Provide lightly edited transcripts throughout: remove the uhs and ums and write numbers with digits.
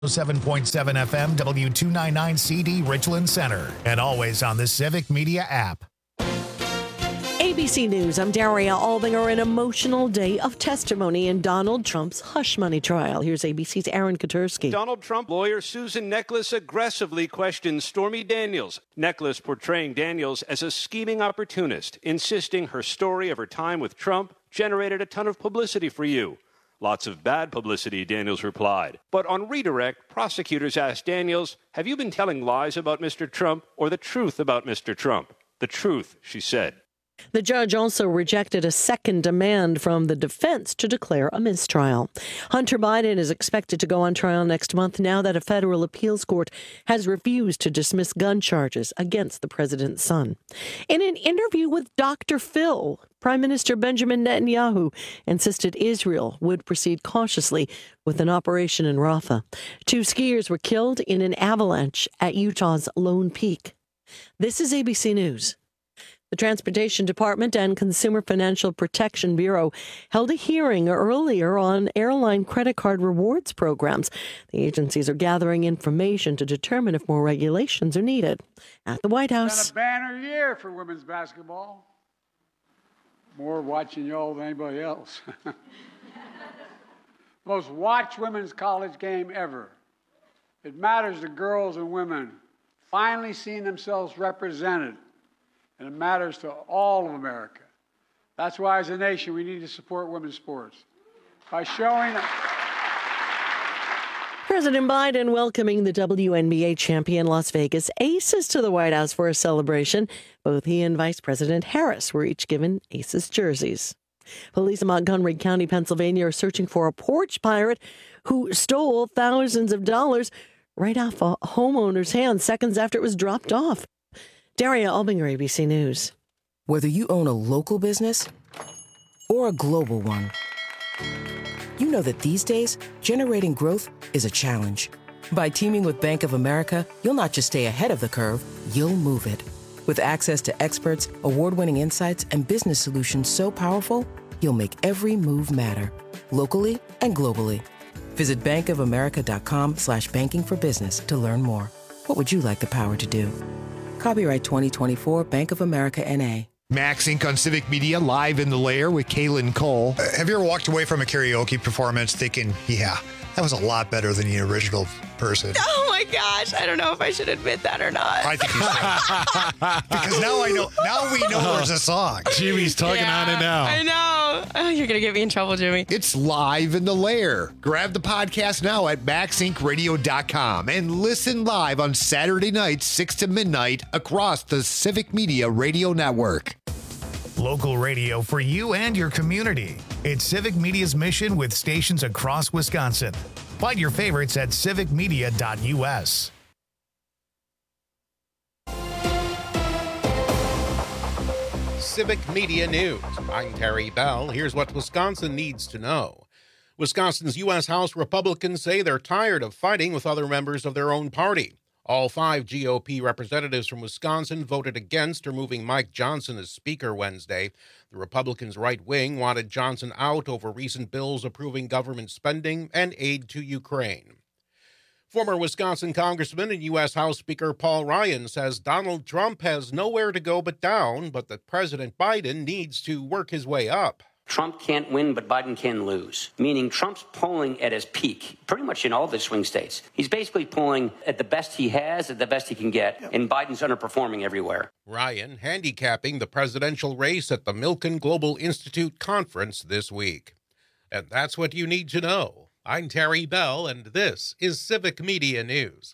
7.7 FM, W299CD, Richland Center, and always on the Civic Media app. ABC News, I'm Daria Albinger. An emotional day of testimony in Donald Trump's hush money trial. Here's ABC's Aaron Katursky. Donald Trump lawyer Susan Neckles aggressively questions Stormy Daniels. Neckles portraying Daniels as a scheming opportunist, insisting her story of her time with Trump generated a ton of publicity for you. Lots of bad publicity, Daniels replied. But on redirect, prosecutors asked Daniels, have you been telling lies about Mr. Trump or the truth about Mr. Trump? The truth, she said. The judge also rejected a second demand from the defense to declare a mistrial. Hunter Biden is expected to go on trial next month now that a federal appeals court has refused to dismiss gun charges against the president's son. In an interview with Dr. Phil, Prime Minister Benjamin Netanyahu insisted Israel would proceed cautiously with an operation in Rafah. 2 skiers were killed in an avalanche at Utah's Lone Peak. This is ABC News. The Transportation Department and Consumer Financial Protection Bureau held a hearing earlier on airline credit card rewards programs. The agencies are gathering information to determine if more regulations are needed. At the White House. It's been a banner year for women's basketball. More watching y'all than anybody else. Most watched women's college game ever. It matters to girls and women finally seeing themselves represented. And it matters to all of America. That's why, as a nation, we need to support women's sports by showing. President Biden welcoming the WNBA champion Las Vegas Aces to the White House for a celebration. Both he and Vice President Harris were each given Aces jerseys. Police in Montgomery County, Pennsylvania, are searching for a porch pirate who stole thousands of dollars right off a homeowner's hands seconds after it was dropped off. Daria Albinger, ABC News. Whether you own a local business or a global one, you know that these days, generating growth is a challenge. By teaming with Bank of America, you'll not just stay ahead of the curve, you'll move it. With access to experts, award-winning insights, and business solutions so powerful, you'll make every move matter, locally and globally. Visit bankofamerica.com/banking for business to learn more. What would you like the power to do? Copyright 2024 Bank of America, N.A. Max Inc. on Civic Media, live in the lair with Kaylin Cole. Have you ever walked away from a karaoke performance thinking, yeah, that was a lot better than the original person? Oh my gosh, I don't know if I should admit that or not. I think you should. Because now we know there's a song. Jimmy's talking on it now. I know. Oh, you're going to get me in trouble, Jimmy. It's live in the lair. Grab the podcast now at maxincradio.com and listen live on Saturday nights, 6 to midnight across the Civic Media Radio Network. Local radio for you and your community. It's Civic Media's mission with stations across Wisconsin. Find your favorites at civicmedia.us. Civic Media News. I'm Terry Bell. Here's what Wisconsin needs to know. Wisconsin's U.S. House Republicans say they're tired of fighting with other members of their own party. All 5 GOP representatives from Wisconsin voted against removing Mike Johnson as Speaker Wednesday. The Republicans' right wing wanted Johnson out over recent bills approving government spending and aid to Ukraine. Former Wisconsin Congressman and U.S. House Speaker Paul Ryan says Donald Trump has nowhere to go but down, but that President Biden needs to work his way up. Trump can't win, but Biden can lose, meaning Trump's polling at his peak, pretty much in all the swing states. He's basically polling at the best he has, at the best he can get, and Biden's underperforming everywhere. Ryan handicapping the presidential race at the Milken Global Institute conference this week. And that's what you need to know. I'm Terry Bell, and this is Civic Media News.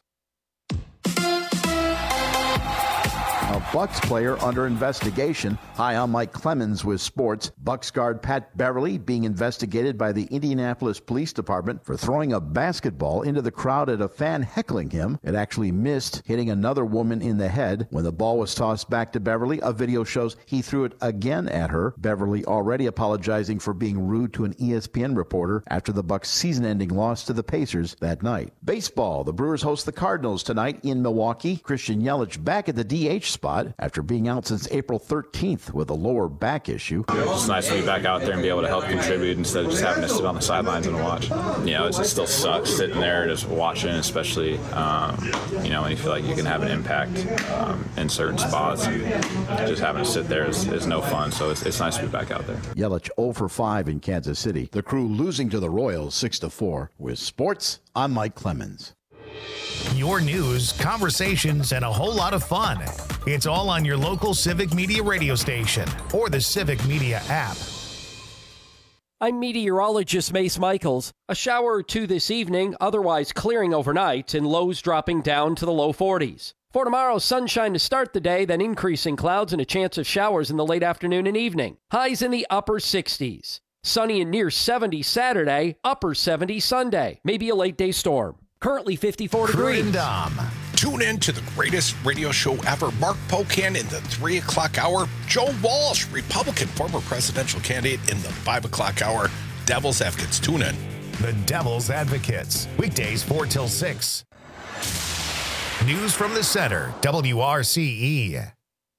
A Bucks player under investigation. Hi, I'm Mike Clemens with sports. Bucks guard Pat Beverly being investigated by the Indianapolis Police Department for throwing a basketball into the crowd at a fan heckling him. It actually missed, hitting another woman in the head. When the ball was tossed back to Beverly, a video shows he threw it again at her. Beverly already apologizing for being rude to an ESPN reporter after the Bucks' season-ending loss to the Pacers that night. Baseball. The Brewers host the Cardinals tonight in Milwaukee. Christian Yelich back at the DH spot after being out since April 13th with a lower back issue. It's nice to be back out there and be able to help contribute instead of just having to sit on the sidelines and watch. It just still sucks sitting there just watching, especially, when you feel like you can have an impact in certain spots. Just having to sit there is no fun, so it's nice to be back out there. Yelich 0 for 5 in Kansas City. The Crew losing to the Royals 6-4. With sports, I'm Mike Clemens. Your news, conversations, and a whole lot of fun. It's all on your local Civic Media radio station or the Civic Media app. I'm meteorologist Mace Michaels. A shower or two this evening, otherwise clearing overnight, and lows dropping down to the low 40s. For tomorrow, sunshine to start the day, then increasing clouds and a chance of showers in the late afternoon and evening. Highs in the upper 60s. Sunny and near 70 Saturday, upper 70 Sunday. Maybe a late day storm. Currently 54 degrees. Tune in to the greatest radio show ever. Mark Pocan in the 3 o'clock hour. Joe Walsh, Republican former presidential candidate, in the 5 o'clock hour. Devil's Advocates. Tune in. The Devil's Advocates. Weekdays 4 till 6. News from the center. WRCE.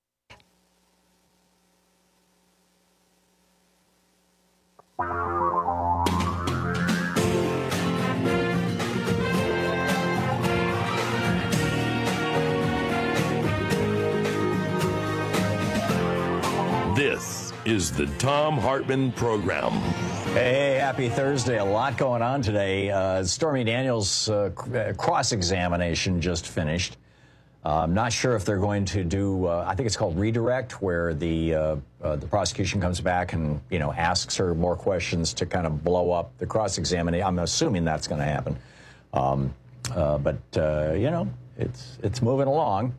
This is the Thom Hartmann Program. Hey, happy Thursday. A lot going on today. Stormy Daniels' cross-examination just finished. I'm not sure if they're going to do, I think it's called redirect, where the prosecution comes back and, asks her more questions to kind of blow up the cross-examination. I'm assuming that's going to happen. It's moving along.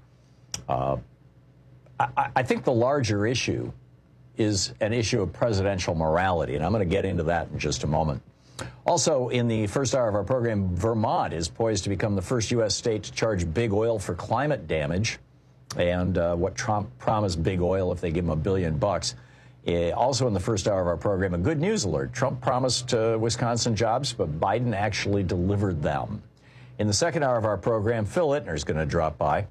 I think the larger issue is an issue of presidential morality, and I'm going to get into that in just a moment. Also, in the first hour of our program, Vermont is poised to become the first U.S. state to charge big oil for climate damage, and what Trump promised big oil if they give him $1 billion. Also in the first hour of our program, a good news alert. Trump promised Wisconsin jobs, but Biden actually delivered them. In the second hour of our program, Phil Ittner is going to drop by,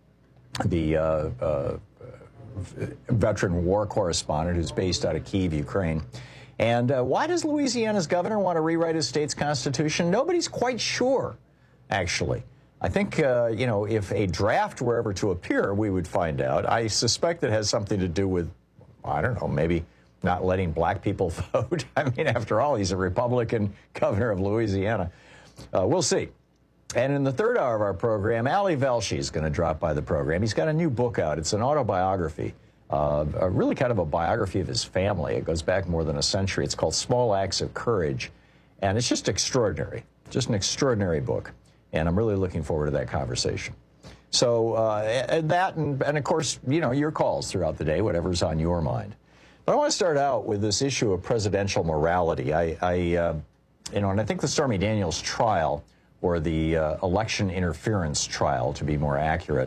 the veteran war correspondent who's based out of Kyiv, Ukraine. And why does Louisiana's governor want to rewrite his state's constitution? Nobody's quite sure, actually. I think, if a draft were ever to appear, we would find out. I suspect it has something to do with, I don't know, maybe not letting black people vote. I mean, after all, he's a Republican governor of Louisiana. We'll see. And in the third hour of our program, Ali Velshi is going to drop by the program. He's got a new book out. It's an autobiography, really kind of a biography of his family. It goes back more than a century. It's called Small Acts of Courage, and it's just extraordinary, just an extraordinary book. And I'm really looking forward to that conversation. So that, and of course, your calls throughout the day, whatever's on your mind. But I want to start out with this issue of presidential morality. And I think the Stormy Daniels trial, or the election interference trial, to be more accurate,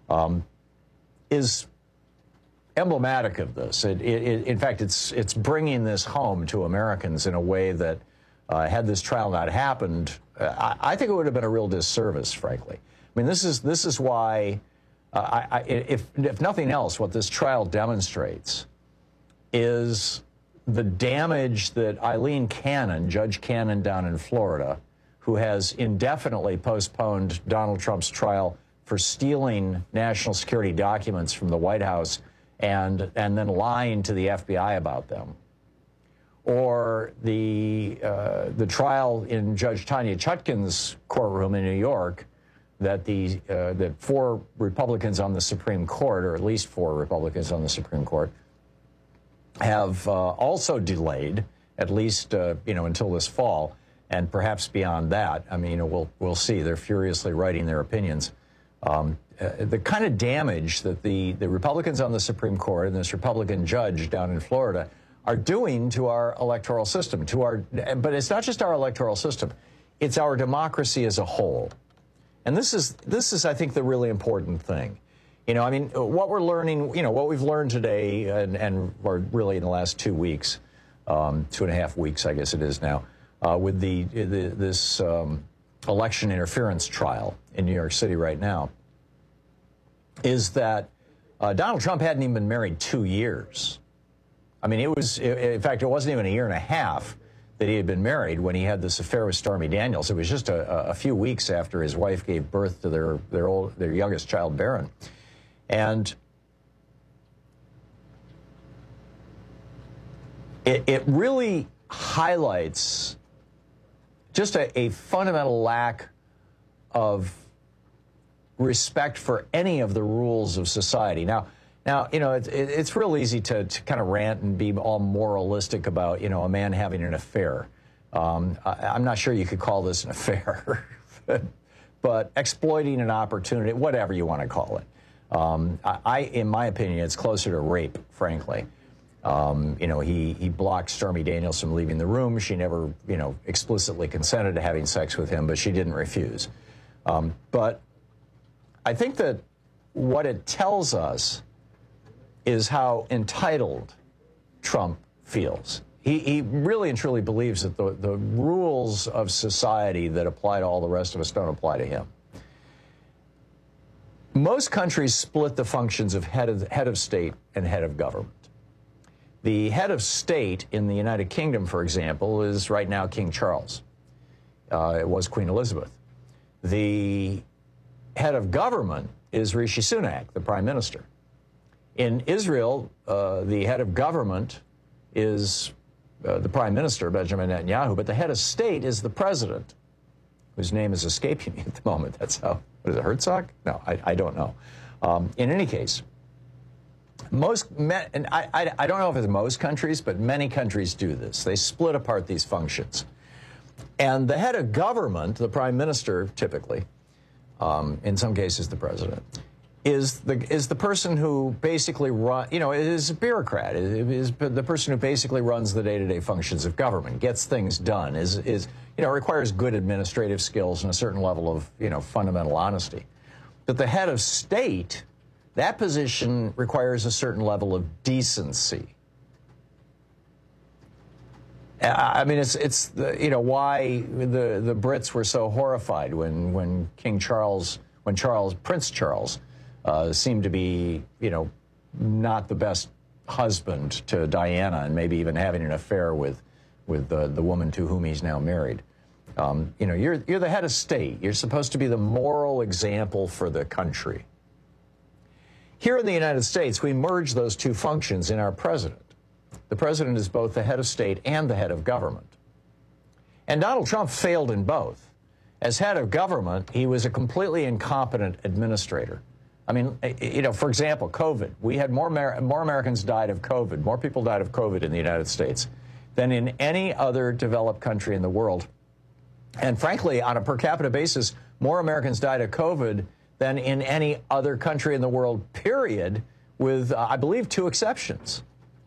is emblematic of this. In fact, it's bringing this home to Americans in a way that, had this trial not happened, I think it would have been a real disservice, frankly. I mean, this is why, if nothing else, what this trial demonstrates is the damage that Eileen Cannon, Judge Cannon down in Florida, who has indefinitely postponed Donald Trump's trial for stealing national security documents from the White House and then lying to the FBI about them. Or the trial in Judge Tanya Chutkan's courtroom in New York that that 4 Republicans on the Supreme Court, or at least 4 Republicans on the Supreme Court, have also delayed, at least until this fall. And perhaps beyond that. I mean, we'll see. They're furiously writing their opinions. The kind of damage that the Republicans on the Supreme Court and this Republican judge down in Florida are doing to our electoral system, but it's not just our electoral system. It's our democracy as a whole. And this is, I think, the really important thing. What we're learning, what we've learned today, or really in the last 2 weeks, 2.5 weeks, I guess it is now, with this election interference trial in New York City right now, is that Donald Trump hadn't even been married 2 years. I mean, in fact, it wasn't even a year and a half that he had been married when he had this affair with Stormy Daniels. It was just a few weeks after his wife gave birth to their youngest child, Barron. And it really highlights just a fundamental lack of respect for any of the rules of society. Now, you know, it's real easy to kind of rant and be all moralistic about, you know, a man having an affair. I'm not sure you could call this an affair, but exploiting an opportunity, whatever you want to call it. In my opinion, it's closer to rape, frankly. You know, he blocked Stormy Daniels from leaving the room. She never, you know, explicitly consented to having sex with him, but she didn't refuse. But I think that what it tells us is how entitled Trump feels. He really and truly believes that the rules of society that apply to all the rest of us don't apply to him. Most countries split the functions of head of state and head of government. The head of state in the United Kingdom, for example, is right now King Charles. It was Queen Elizabeth. The head of government is Rishi Sunak, the prime minister. In Israel, the head of government is the prime minister, Benjamin Netanyahu, but the head of state is the president, whose name is escaping me at the moment. That's how, what is it, Herzog? No, I don't know. In any case, and I don't know if it's most countries, but many countries do this. They split apart these functions. And the head of government, the prime minister typically, in some cases the president, is the person who basically is a bureaucrat, is the person who basically runs the day-to-day functions of government, gets things done, requires good administrative skills and a certain level of, fundamental honesty. But the head of state, that position requires a certain level of decency. I mean, it's why the Brits were so horrified when Prince Charles seemed to be, not the best husband to Diana, and maybe even having an affair with the woman to whom he's now married. You're the head of state. You're supposed to be the moral example for the country. Here in the United States, we merge those two functions in our president. The president is both the head of state and the head of government. And Donald Trump failed in both. As head of government, he was a completely incompetent administrator. I mean, for example, COVID. We had more Americans died of COVID, more people died of COVID in the United States than in any other developed country in the world. And frankly, on a per capita basis, more Americans died of COVID than in any other country in the world, period, with, I believe, 2 exceptions.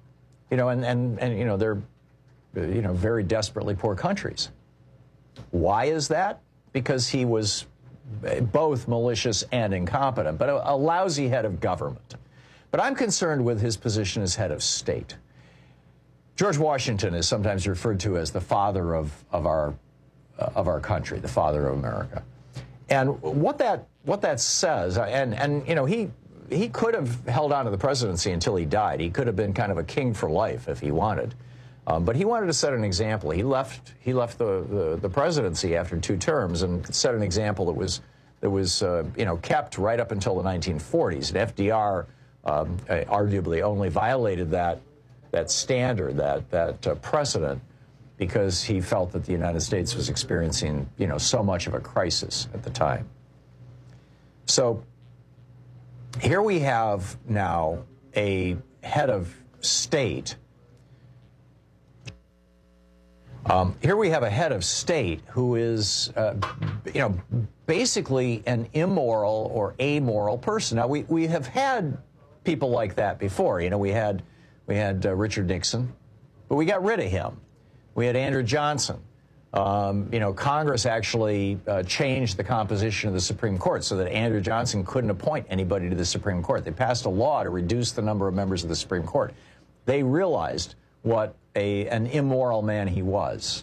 They're, very desperately poor countries. Why is that? Because he was both malicious and incompetent, but a lousy head of government. But I'm concerned with his position as head of state. George Washington is sometimes referred to as the father of our country, the father of America. And what that says, he could have held on to the presidency until he died. He could have been kind of a king for life if he wanted. But he wanted to set an example. He left the presidency after 2 terms and set an example that was kept right up until the 1940s. And FDR arguably only violated that standard, that precedent, because he felt that the United States was experiencing so much of a crisis at the time. So here we have now a head of state. Here we have a head of state who is, basically an immoral or amoral person. Now, we have had people like that before. We had Richard Nixon, but we got rid of him. We had Andrew Johnson. Congress actually changed the composition of the Supreme Court so that Andrew Johnson couldn't appoint anybody to the Supreme Court. They passed a law to reduce the number of members of the Supreme Court. They realized what an immoral man he was.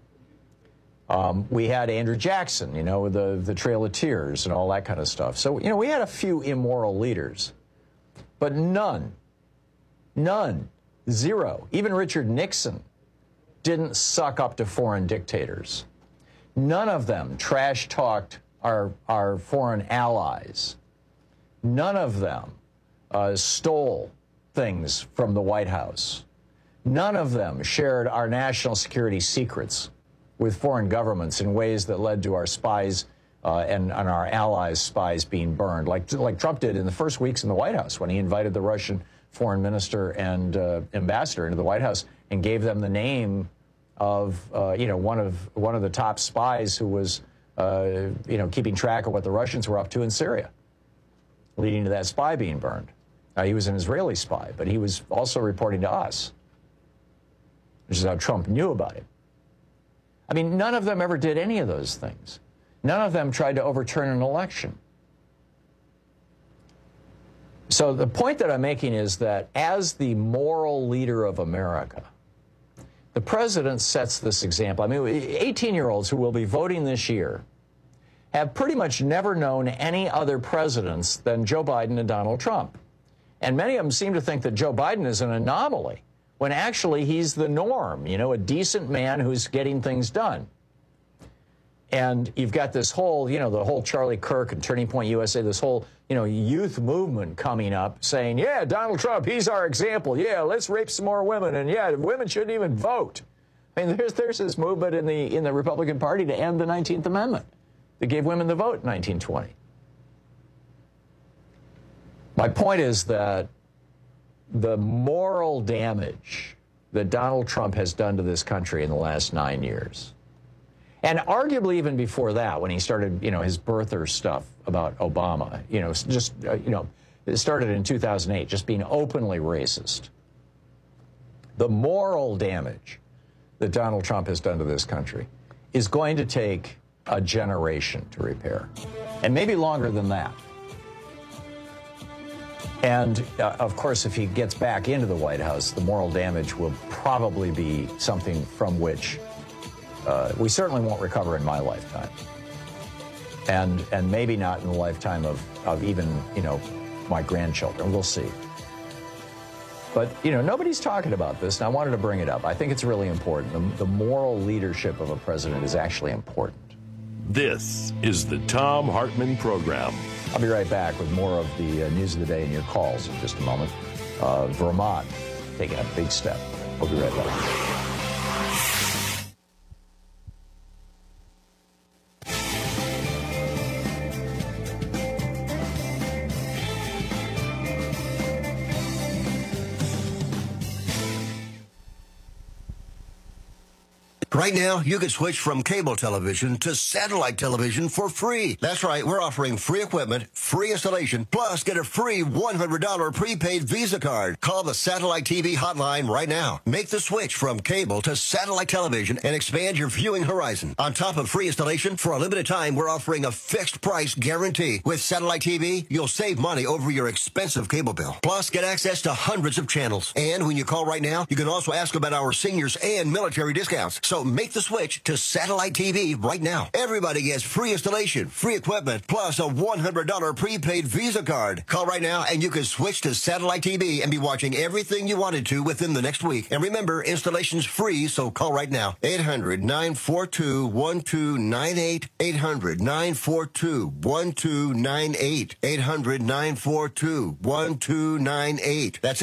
We had Andrew Jackson, the Trail of Tears and all that kind of stuff. So, we had a few immoral leaders. But none, zero. Even Richard Nixon didn't suck up to foreign dictators. None of them trash-talked our foreign allies. None of them stole things from the White House. None of them shared our national security secrets with foreign governments in ways that led to our spies and our allies' spies being burned, like Trump did in the first weeks in the White House when he invited the Russian foreign minister and ambassador into the White House and gave them the name of one of the top spies who was keeping track of what the Russians were up to in Syria, leading to that spy being burned. He was an Israeli spy, but he was also reporting to us, which is how Trump knew about him. I mean, none of them ever did any of those things. None of them tried to overturn an election. So the point that I'm making is that as the moral leader of America, the president sets this example. I mean, 18-year-olds who will be voting this year have pretty much never known any other presidents than Joe Biden and Donald Trump. And many of them seem to think that Joe Biden is an anomaly, when actually he's the norm, a decent man who's getting things done. And you've got this whole, the whole Charlie Kirk and Turning Point USA, this whole, youth movement coming up saying, yeah, Donald Trump, he's our example. Yeah, let's rape some more women. And yeah, women shouldn't even vote. I mean, there's this movement in the Republican Party to end the 19th Amendment that gave women the vote in 1920. My point is that the moral damage that Donald Trump has done to this country in the last 9 years, and arguably even before that, when he started, his birther stuff about Obama, it started in 2008, just being openly racist. The moral damage that Donald Trump has done to this country is going to take a generation to repair, and maybe longer than that. And, of course, if he gets back into the White House, the moral damage will probably be something from which we certainly won't recover in my lifetime. And maybe not in the lifetime of even, my grandchildren. We'll see. But, nobody's talking about this, and I wanted to bring it up. I think it's really important. The moral leadership of a president is actually important. This is the Thom Hartmann Program. I'll be right back with more of the news of the day and your calls in just a moment. Vermont taking a big step. We'll be right back. Right now, you can switch from cable television to satellite television for free. That's right, we're offering free equipment, free installation, plus get a free $100 prepaid Visa card. Call the Satellite TV hotline right now. Make the switch from cable to satellite television and expand your viewing horizon. On top of free installation, for a limited time, we're offering a fixed price guarantee. With Satellite TV, you'll save money over your expensive cable bill. Plus, get access to hundreds of channels. And when you call right now, you can also ask about our seniors and military discounts. So make the switch to Satellite TV right now. Everybody gets free installation, free equipment, plus a $100 prepaid Visa card. Call right now and you can switch to Satellite TV and be watching everything you wanted to within the next week. And remember, installation's free, so call right now. 800-942-1298. 800-942-1298. 800-942-1298. That's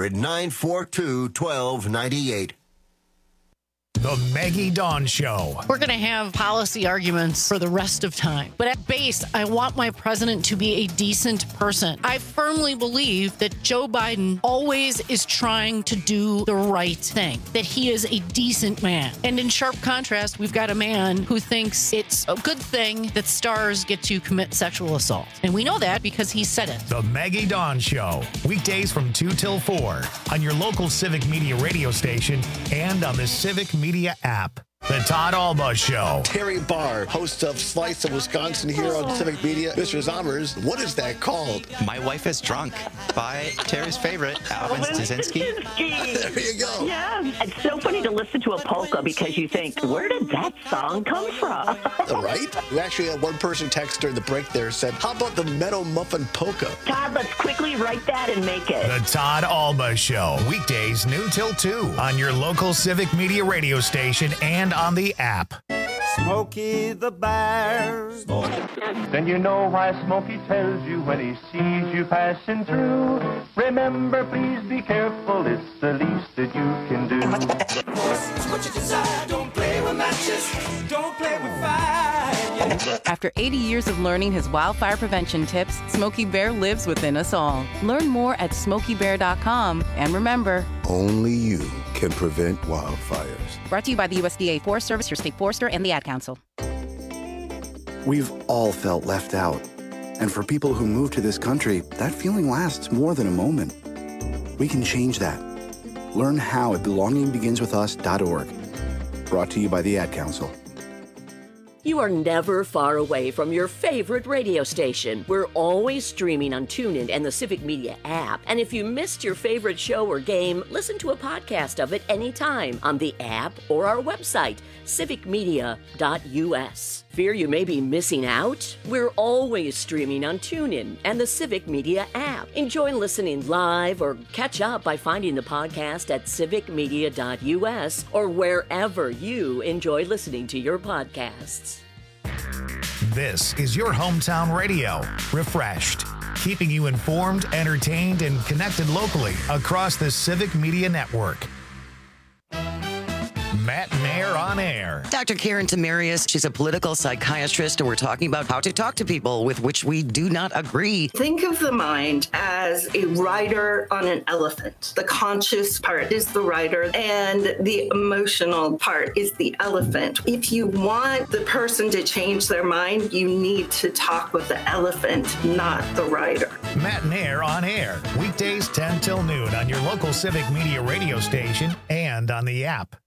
800-942-1298. The Maggie Dawn Show. We're going to have policy arguments for the rest of time. But at base, I want my president to be a decent person. I firmly believe that Joe Biden always is trying to do the right thing, that he is a decent man. And in sharp contrast, we've got a man who thinks it's a good thing that stars get to commit sexual assault. And we know that because he said it. The Maggie Dawn Show. Weekdays from 2 till 4 on your local Civic Media radio station and on the Civic Media app. The Todd Alba Show. Terry Barr, host of Slice of Wisconsin here on Civic Media. Mr. Zommers, what is that called? My Wife is Drunk by Terry's favorite, Alvin Stasinski. There you go. Yeah, it's so funny to listen to a polka because you think, where did that song come from? Right? We actually had one person text during the break there said, how about the Meadow Muffin Polka? Todd, let's quickly write that and make it. The Todd Alba Show. Weekdays noon till 2 on your local Civic Media radio station and on the app. Smokey the Bear. Then you know why Smokey tells you when he sees you passing through. Remember, please be careful, it's the least that you can do. It's what you desire, don't play with matches, don't play with fire. After 80 years of learning his wildfire prevention tips, Smokey Bear lives within us all. Learn more at SmokeyBear.com. And remember, only you can prevent wildfires. Brought to you by the USDA Forest Service, your state forester, and the Ad Council. We've all felt left out. And for people who move to this country, that feeling lasts more than a moment. We can change that. Learn how at belongingbeginswithus.org. Brought to you by the Ad Council. You are never far away from your favorite radio station. We're always streaming on TuneIn and the Civic Media app. And if you missed your favorite show or game, listen to a podcast of it anytime on the app or our website, civicmedia.us. Fear you may be missing out? We're always streaming on TuneIn and the Civic Media app. Enjoy listening live or catch up by finding the podcast at civicmedia.us or wherever you enjoy listening to your podcasts. This is your hometown radio, refreshed, keeping you informed, entertained, and connected locally across the Civic Media Network. Matt Mayer on air. Dr. Karen Tamarius, she's a political psychiatrist, and we're talking about how to talk to people with which we do not agree. Think of the mind as a rider on an elephant. The conscious part is the rider, and the emotional part is the elephant. If you want the person to change their mind, you need to talk with the elephant, not the rider. Matt Mayer on air, weekdays 10 till noon on your local Civic Media radio station and on the app.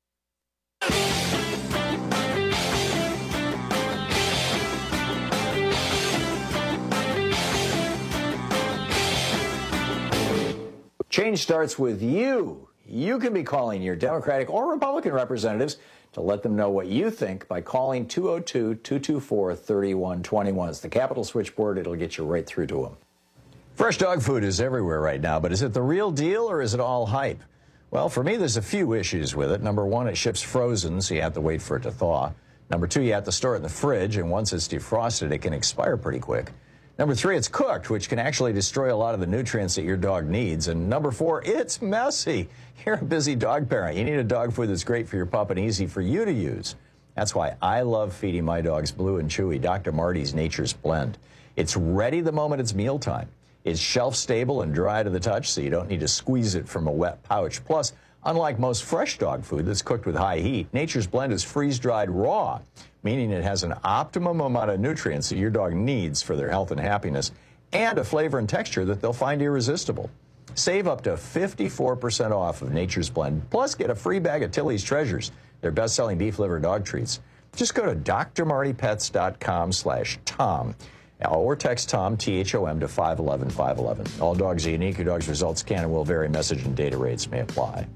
Change starts with you. You can be calling your Democratic or Republican representatives to let them know what you think by calling 202-224-3121. It's the Capital Switchboard. It'll get you right through to them. Fresh dog food is everywhere right now, but is it the real deal or is it all hype? Well, for me, there's a few issues with it. Number one, it ships frozen, so you have to wait for it to thaw. Number two, you have to store it in the fridge, and once it's defrosted, it can expire pretty quick. Number three, it's cooked, which can actually destroy a lot of the nutrients that your dog needs. And number four, it's messy. You're a busy dog parent. You need a dog food that's great for your pup and easy for you to use. That's why I love feeding my dogs Blue and Chewy, Dr. Marty's Nature's Blend. It's ready the moment it's mealtime. It's shelf-stable and dry to the touch, so you don't need to squeeze it from a wet pouch. Plus, unlike most fresh dog food that's cooked with high heat, Nature's Blend is freeze-dried raw, meaning it has an optimum amount of nutrients that your dog needs for their health and happiness, and a flavor and texture that they'll find irresistible. Save up to 54% off of Nature's Blend, plus get a free bag of Tilly's Treasures, their best-selling beef liver dog treats. Just go to drmartypets.com/Tom. Or text Tom, T-H-O-M, to 511-511. All dogs are unique. Your dog's results can and will vary. Message and data rates may apply.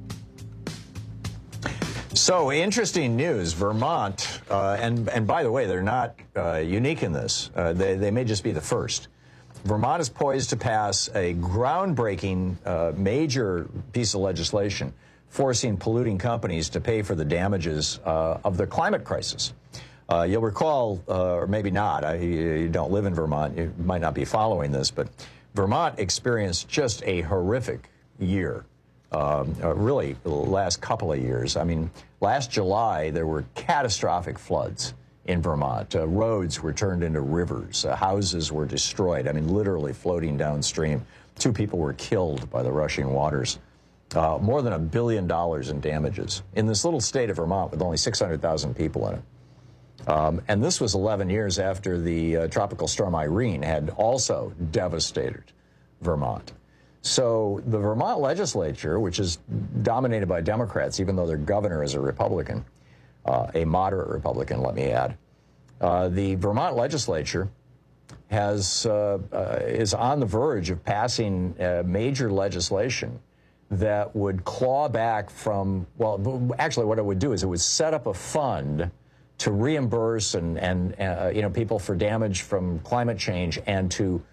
So, interesting news. Vermont, and by the way, they're not unique in this. They may just be the first. Vermont is poised to pass a groundbreaking major piece of legislation forcing polluting companies to pay for the damages of the climate crisis. You'll recall, or maybe not, you don't live in Vermont, you might not be following this, but Vermont experienced just a horrific year, really the last couple of years. I mean, last July, there were catastrophic floods in Vermont. Roads were turned into rivers. Houses were destroyed, I mean, literally floating downstream. 2 people were killed by the rushing waters. More than $1 billion in damages in this little state of Vermont with only 600,000 people in it. And this was 11 years after the tropical storm Irene had also devastated Vermont. So the Vermont legislature, which is dominated by Democrats, even though their governor is a Republican, a moderate Republican, let me add. The Vermont legislature is on the verge of passing major legislation that would claw back from, well, actually what it would do is it would set up a fund to reimburse and people for damage from climate change and to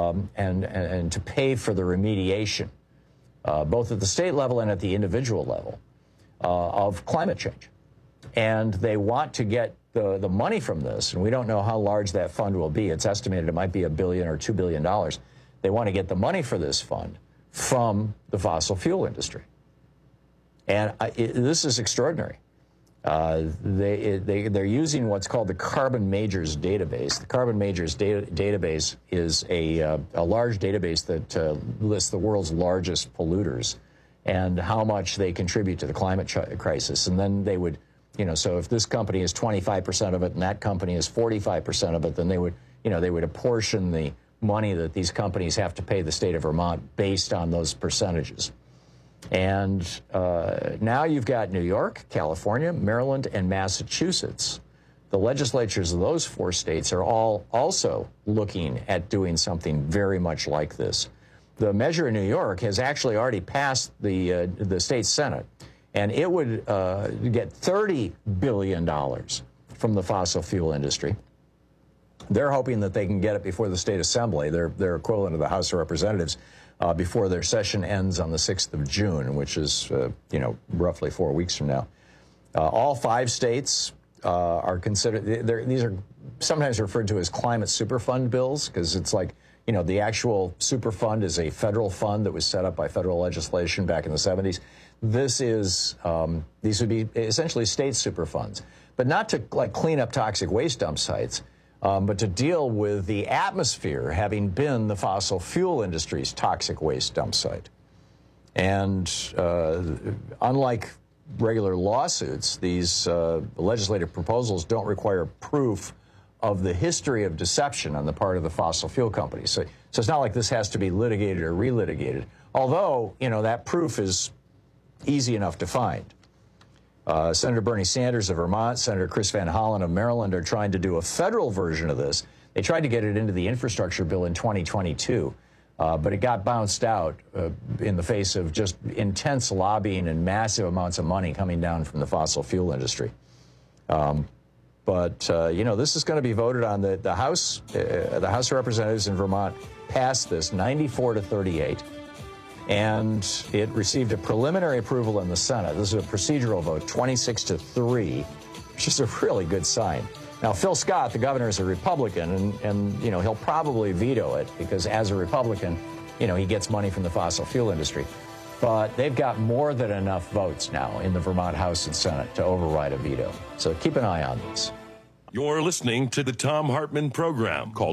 pay for the remediation, both at the state level and at the individual level of climate change. And they want to get the money from this, and we don't know how large that fund will be. It's estimated it might be $1 billion or $2 billion. They want to get the money for this fund from the fossil fuel industry. And this is extraordinary. They're using what's called the Carbon Majors database. The Carbon Majors database is a large database that lists the world's largest polluters and how much they contribute to the climate crisis. And then they would, so if this company is 25% of it and that company is 45% of it, then they would apportion the money that these companies have to pay the state of Vermont based on those percentages. And now you've got New York, California, Maryland, and Massachusetts. The legislatures of those 4 states are all also looking at doing something very much like this. The measure in New York has actually already passed the state Senate, and it would get $30 billion from the fossil fuel industry. They're hoping that they can get it before the state assembly, their equivalent of the House of Representatives, before their session ends on the 6th of June, which is, roughly 4 weeks from now. All 5 states are considered, these are sometimes referred to as climate superfund bills, because it's like, the actual superfund is a federal fund that was set up by federal legislation back in the 70s. This is, these would be essentially state superfunds, but not to clean up toxic waste dump sites, but to deal with the atmosphere having been the fossil fuel industry's toxic waste dump site. And unlike regular lawsuits, these legislative proposals don't require proof of the history of deception on the part of the fossil fuel companies. So it's not like this has to be litigated or relitigated, although, that proof is easy enough to find. Senator Bernie Sanders of Vermont, Senator Chris Van Hollen of Maryland are trying to do a federal version of this. They tried to get it into the infrastructure bill in 2022, but it got bounced out in the face of just intense lobbying and massive amounts of money coming down from the fossil fuel industry. This is going to be voted on. The House of Representatives in Vermont passed this 94-38. And it received a preliminary approval in the Senate. This is a procedural vote, 26-3, which is a really good sign. Now, Phil Scott, the governor, is a Republican, and he'll probably veto it because as a Republican, he gets money from the fossil fuel industry. But they've got more than enough votes now in the Vermont House and Senate to override a veto. So keep an eye on this. You're listening to the Thom Hartmann Program. Call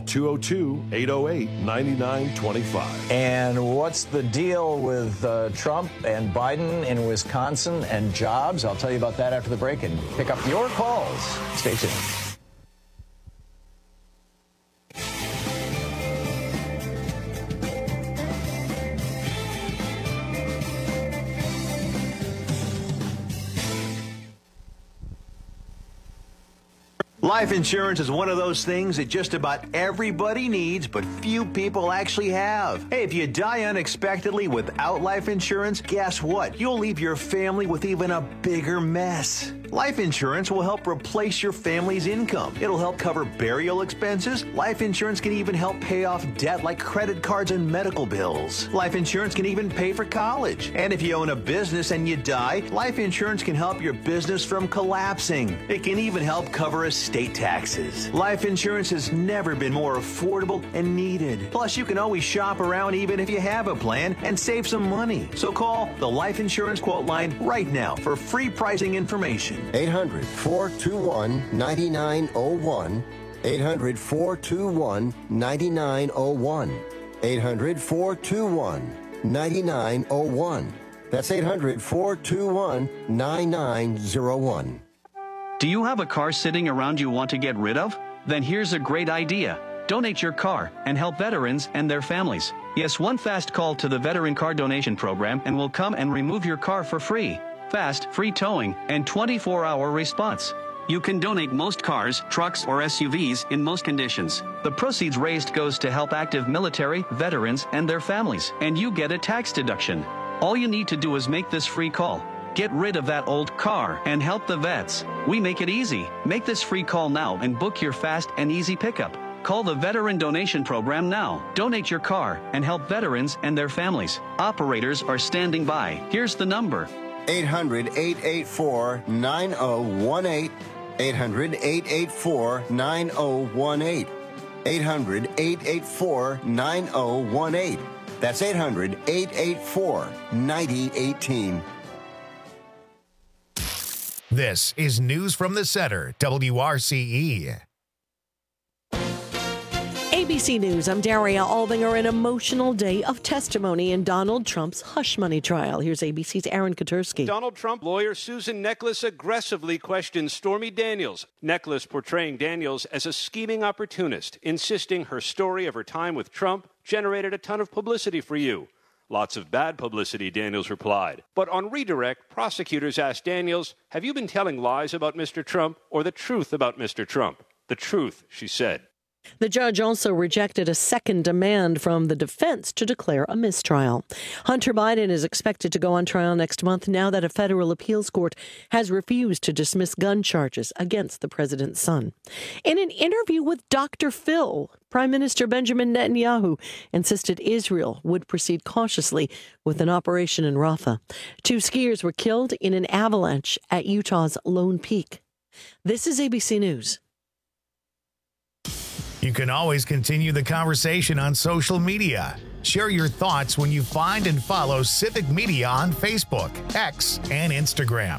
202-808-9925. And what's the deal with Trump and Biden in Wisconsin and jobs? I'll tell you about that after the break and pick up your calls. Stay tuned. Life insurance is one of those things that just about everybody needs, but few people actually have. Hey, if you die unexpectedly without life insurance, guess what? You'll leave your family with even a bigger mess. Life insurance will help replace your family's income. It'll help cover burial expenses. Life insurance can even help pay off debt like credit cards and medical bills. Life insurance can even pay for college. And if you own a business and you die, life insurance can help your business from collapsing. It can even help cover estate taxes. Life insurance has never been more affordable and needed. Plus, you can always shop around even if you have a plan and save some money. So call the Life Insurance Quote Line right now for free pricing information. 800-421-9901. 800-421-9901. 800-421-9901. That's 800-421-9901. Do you have a car sitting around you want to get rid of? Then here's a great idea. Donate your car and help veterans and their families. Yes, one fast call to the Veteran Car Donation Program and we'll come and remove your car for free. fast, free towing, and 24-hour response. You can donate most cars, trucks, or SUVs in most conditions. The proceeds raised goes to help active military, veterans, and their families, and you get a tax deduction. All you need to do is make this free call. Get rid of that old car and help the vets. We make it easy. Make this free call now and book your fast and easy pickup. Call the Veteran Donation Program now. Donate your car and help veterans and their families. Operators are standing by. Here's the number. 800-884-9018. 800-884-9018. 800-884-9018. That's 800-884-9018. This is News from the Center, WRCE. ABC News, I'm Daria Albinger. An emotional day of testimony in Donald Trump's hush money trial. Here's ABC's Aaron Katursky. Donald Trump lawyer Susan Neckles aggressively questions Stormy Daniels. Neckles portraying Daniels as a scheming opportunist, insisting her story of her time with Trump generated a ton of publicity for you. Lots of bad publicity, Daniels replied. But on redirect, prosecutors asked Daniels, have you been telling lies about Mr. Trump or the truth about Mr. Trump? The truth, she said. The judge also rejected a second demand from the defense to declare a mistrial. Hunter Biden is expected to go on trial next month now that a federal appeals court has refused to dismiss gun charges against the president's son. In an interview with Dr. Phil, Prime Minister Benjamin Netanyahu insisted Israel would proceed cautiously with an operation in Rafah. 2 skiers were killed in an avalanche at Utah's Lone Peak. This is ABC News. You can always continue the conversation on social media. Share your thoughts when you find and follow Civic Media on Facebook, X, and Instagram.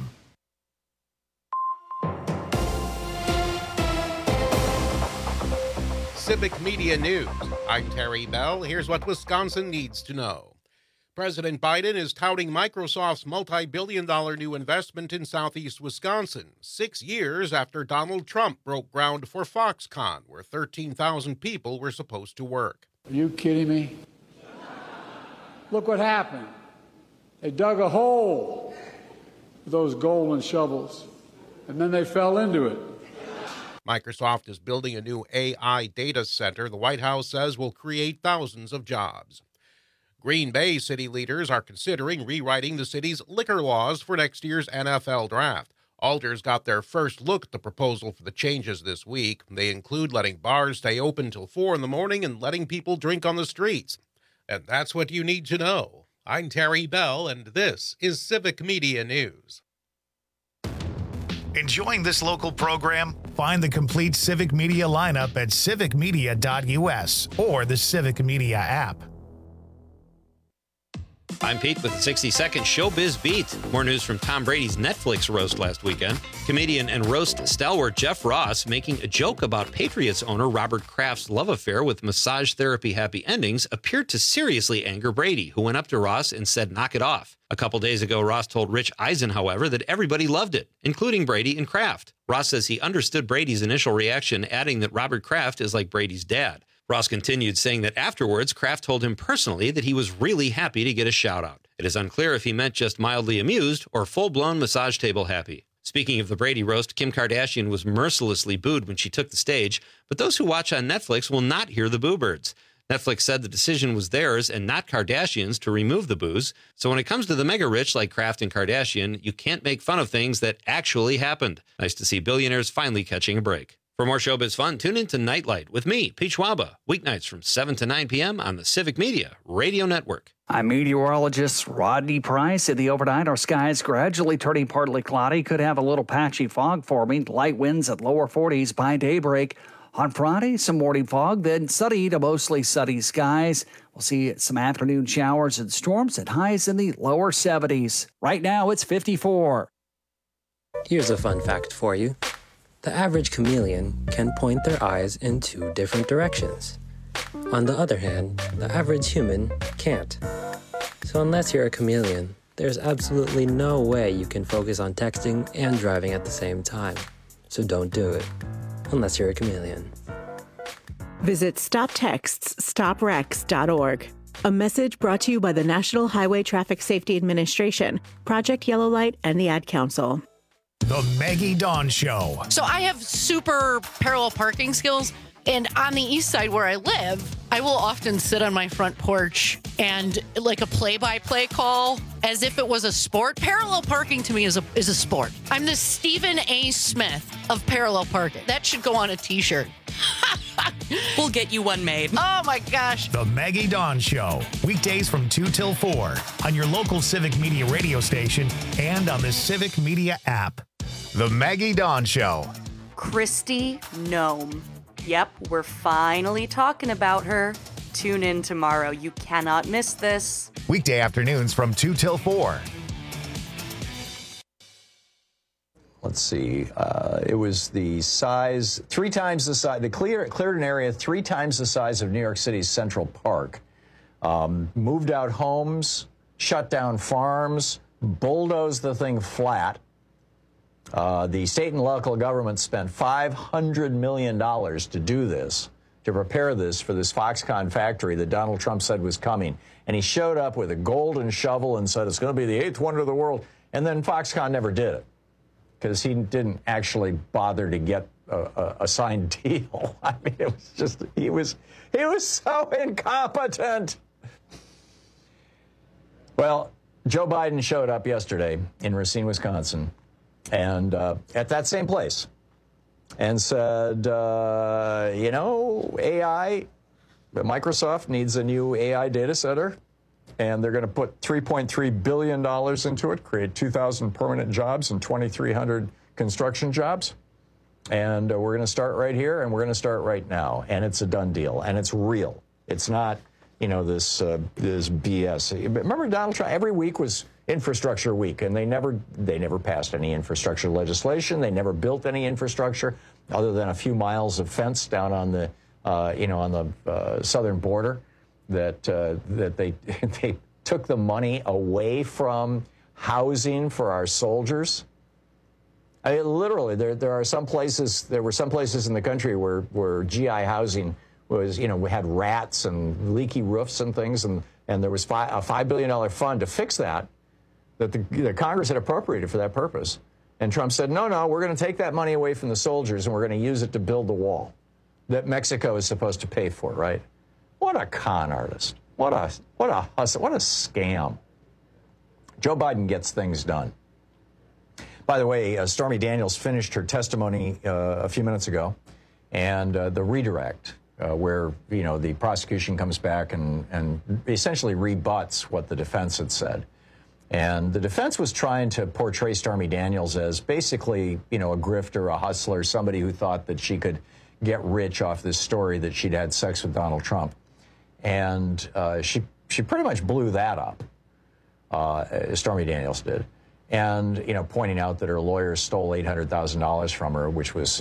Civic Media News. I'm Terry Bell. Here's what Wisconsin needs to know. President Biden is touting Microsoft's multi-billion-dollar new investment in southeast Wisconsin, 6 years after Donald Trump broke ground for Foxconn, where 13,000 people were supposed to work. Are you kidding me? Look what happened. They dug a hole with those golden shovels, and then they fell into it. Microsoft is building a new AI data center the White House says will create thousands of jobs. Green Bay city leaders are considering rewriting the city's liquor laws for next year's NFL draft. Alders got their first look at the proposal for the changes this week. They include letting bars stay open till 4 in the morning and letting people drink on the streets. And that's what you need to know. I'm Terry Bell, and this is Civic Media News. Enjoying this local program? Find the complete Civic Media lineup at civicmedia.us or the Civic Media app. I'm Pete with the 60-second Showbiz Beat. More news from Tom Brady's Netflix roast last weekend. Comedian and roast stalwart Jeff Ross making a joke about Patriots owner Robert Kraft's love affair with massage therapy happy endings appeared to seriously anger Brady, who went up to Ross and said, "Knock it off." A couple days ago, Ross told Rich Eisen, however, that everybody loved it, including Brady and Kraft. Ross says he understood Brady's initial reaction, adding that Robert Kraft is like Brady's dad. Ross continued, saying that afterwards, Kraft told him personally that he was really happy to get a shout-out. It is unclear if he meant just mildly amused or full-blown massage table happy. Speaking of the Brady roast, Kim Kardashian was mercilessly booed when she took the stage, but those who watch on Netflix will not hear the boo birds. Netflix said the decision was theirs and not Kardashian's to remove the boos. So when it comes to the mega-rich like Kraft and Kardashian, you can't make fun of things that actually happened. Nice to see billionaires finally catching a break. For more showbiz fun, tune in to Nightlight with me, Pete Schwaba, weeknights from 7 to 9 p.m. on the Civic Media Radio Network. I'm meteorologist Rodney Price. In the overnight, our skies gradually turning partly cloudy. Could have a little patchy fog forming. Light winds at lower 40s by daybreak. On Friday, some morning fog, then sunny to mostly sunny skies. We'll see some afternoon showers and storms at highs in the lower 70s. Right now, it's 54. Here's a fun fact for you. The average chameleon can point their eyes in 2 different directions. On the other hand, the average human can't. So unless you're a chameleon, there's absolutely no way you can focus on texting and driving at the same time. So don't do it, unless you're a chameleon. Visit StopTextsStopWrecks.org. A message brought to you by the National Highway Traffic Safety Administration, Project Yellow Light, and the Ad Council. The Maggie Dawn Show. So I have super parallel parking skills. And on the east side where I live, I will often sit on my front porch and like a play-by-play call as if it was a sport. Parallel parking to me is a sport. I'm the Stephen A. Smith of parallel parking. That should go on a T-shirt. We'll get you one made. Oh, my gosh. The Maggie Dawn Show. Weekdays from 2 till 4 on your local Civic Media radio station and on the Civic Media app. The Maggie Dawn Show. Kristi Noem. Yep, we're finally talking about her. Tune in tomorrow. You cannot miss this. Weekday afternoons from 2 till 4. Let's see. It was the size, 3 times the size, they cleared an area 3 times the size of New York City's Central Park. Moved out homes, shut down farms, bulldozed the thing flat. The state and local government spent $500 million to do this, to prepare this for this Foxconn factory that Donald Trump said was coming. And he showed up with a golden shovel and said it's going to be the 8th wonder of the world. And then Foxconn never did it because he didn't actually bother to get a signed deal. I mean, it was just, he was so incompetent. Well, Joe Biden showed up yesterday in Racine, Wisconsin, and at that same place, and said, you know, AI, Microsoft needs a new AI data center, and they're going to put $3.3 billion into it, create 2,000 permanent jobs and 2,300 construction jobs. And we're going to start right here, and we're going to start right now. And it's a done deal, and it's real. It's not, you know, this BS. Remember, Donald Trump, every week was infrastructure week, and they never passed any infrastructure legislation. They never built any infrastructure other than a few miles of fence down on the, on the southern border. That they took the money away from housing for our soldiers. I mean, literally, there were some places in the country where GI housing was, we had rats and leaky roofs and things, and there was a $5 billion fund to fix that the Congress had appropriated for that purpose. And Trump said, no, we're going to take that money away from the soldiers and we're going to use it to build the wall that Mexico is supposed to pay for, right? What a con artist. What a hustle. What a scam. Joe Biden gets things done. By the way, Stormy Daniels finished her testimony a few minutes ago, and the redirect, where, the prosecution comes back and essentially rebuts what the defense had said. And the defense was trying to portray Stormy Daniels as basically, a grifter, a hustler, somebody who thought that she could get rich off this story that she'd had sex with Donald Trump. And she pretty much blew that up, Stormy Daniels did. And, pointing out that her lawyer stole $800,000 from her, which was...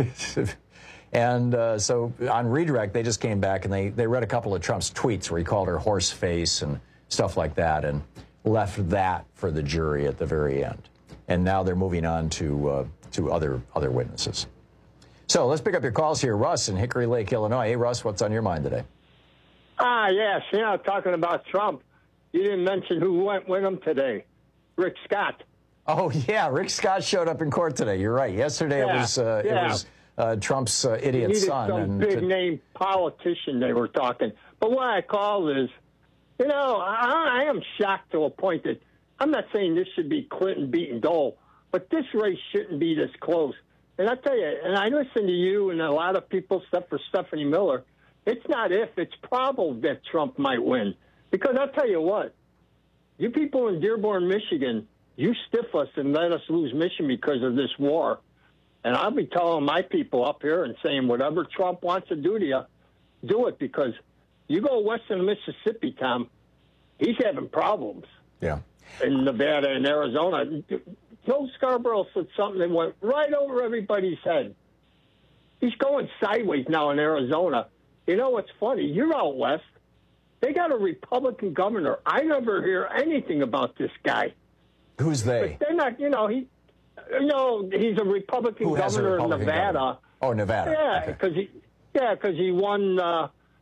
And so on redirect, they just came back and they read a couple of Trump's tweets where he called her horse face and stuff like that and left that for the jury at the very end. And now they're moving on to other witnesses. So let's pick up your calls here. Russ in Hickory Lake, Illinois. Hey, Russ, what's on your mind today? Yes. Talking about Trump, you didn't mention who went with him today. Rick Scott. Oh, yeah. Rick Scott showed up in court today. You're right. Yesterday it was Trump's idiot son. Some big-name politician they were talking. But what I call is, I am shocked to a point that I'm not saying this should be Clinton beating Dole, but this race shouldn't be this close. And I tell you, and I listen to you and a lot of people, except for Stephanie Miller, it's not if, it's probable that Trump might win. Because I'll tell you what, you people in Dearborn, Michigan, you stiff us and let us lose Michigan because of this war. And I'll be telling my people up here and saying whatever Trump wants to do to you, do it. Because you go west of Mississippi, Tom, he's having problems. Yeah. In Nevada and Arizona. Joe Scarborough said something that went right over everybody's head. He's going sideways now in Arizona. You know what's funny? You're out west. They got a Republican governor. I never hear anything about this guy. Who's they? But they're not, he's a Republican governor of Nevada. Governor? Oh, Nevada. Yeah, because he won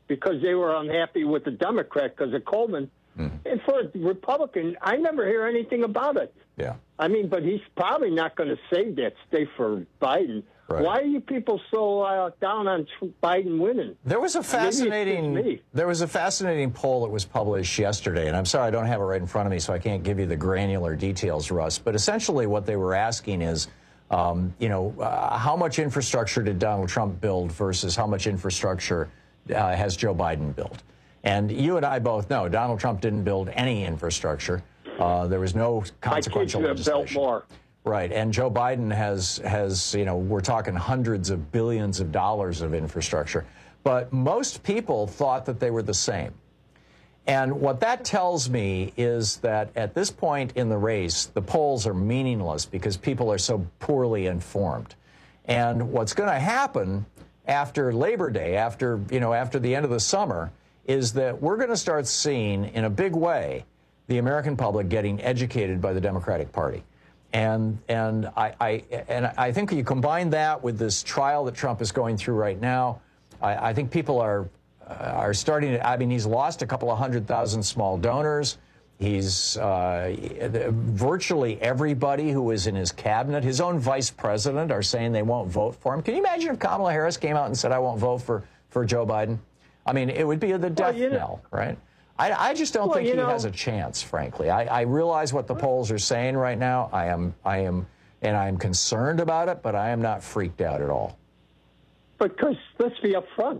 because they were unhappy with the Democrat because of Coleman. And for a Republican, I never hear anything about it. Yeah. I mean, but he's probably not going to say that stay for Biden. Right. Why are you people so down on Biden winning? There was a fascinating poll that was published yesterday, and I'm sorry I don't have it right in front of me, so I can't give you the granular details, Russ. But essentially, what they were asking is, how much infrastructure did Donald Trump build versus how much infrastructure has Joe Biden built? And you and I both know Donald Trump didn't build any infrastructure. There was no consequential legislation. Built more. Right, and Joe Biden has we're talking hundreds of billions of dollars of infrastructure. But most people thought that they were the same. And what that tells me is that at this point in the race, the polls are meaningless because people are so poorly informed. And what's going to happen after Labor Day, after the end of the summer, is that we're going to start seeing, in a big way, the American public getting educated by the Democratic Party. And I think you combine that with this trial that Trump is going through right now, I think people are starting to, I mean, he's lost a couple of 100,000 small donors. He's virtually everybody who is in his cabinet, his own vice president, are saying they won't vote for him. Can you imagine if Kamala Harris came out and said, I won't vote for Joe Biden? I mean, it would be the death knell, right? I just don't think he has a chance, frankly. I realize what the polls are saying right now. I am concerned about it, but I am not freaked out at all. Because let's be upfront.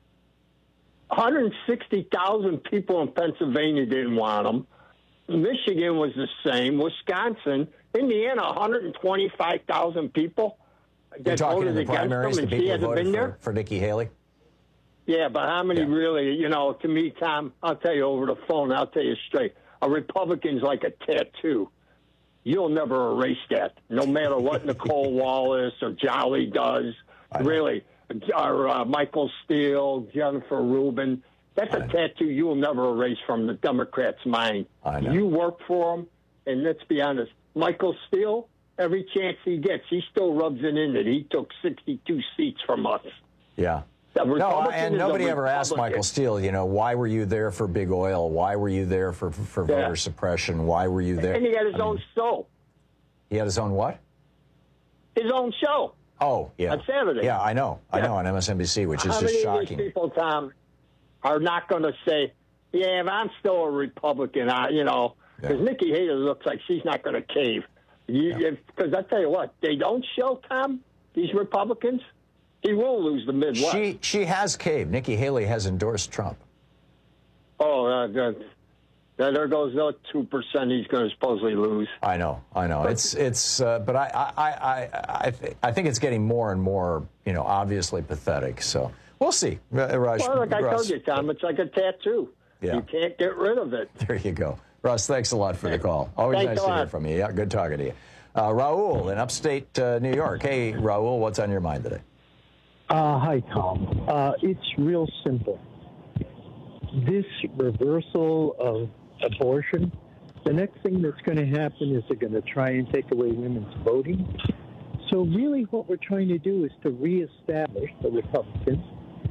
160,000 people in Pennsylvania didn't want him. Michigan was the same. Wisconsin, Indiana, 125,000 people. You're talking in the primaries, the people who voted for Nikki Haley? Yeah, but how many really, to me, Tom, I'll tell you over the phone, I'll tell you straight, a Republican's like a tattoo. You'll never erase that, no matter what Nicole Wallace or Jolly does, really, or Michael Steele, Jennifer Rubin. That's a tattoo you'll never erase from the Democrats' mind. You work for them, and let's be honest, Michael Steele, every chance he gets, he still rubs it in that he took 62 seats from us. Yeah. No, and nobody ever asked Michael Steele, why were you there for big oil? Why were you there for voter suppression? Why were you there? And he had his own show. He had his own what? His own show. Oh, yeah. On Saturday. Yeah, I know, on MSNBC, which is just shocking. How many of these people, Tom, are not going to say, yeah, but I'm still a Republican, because Nikki Haley looks like she's not going to cave. Because I tell you what, they don't show, Tom, these Republicans, he will lose the Midwest. She has caved. Nikki Haley has endorsed Trump. Oh, there goes the 2% he's going to supposedly lose. I know. But I think it's getting more and more, obviously pathetic. So we'll see. Russ, like I told you, Tom, it's like a tattoo. Yeah. You can't get rid of it. There you go. Russ, thanks a lot for the call. Always nice to hear from you. Yeah, good talking to you. Raul in upstate New York. Hey, Raul, what's on your mind today? Hi, Tom. It's real simple. This reversal of abortion, the next thing that's going to happen is they're going to try and take away women's voting. So really what we're trying to do is to reestablish the Republicans.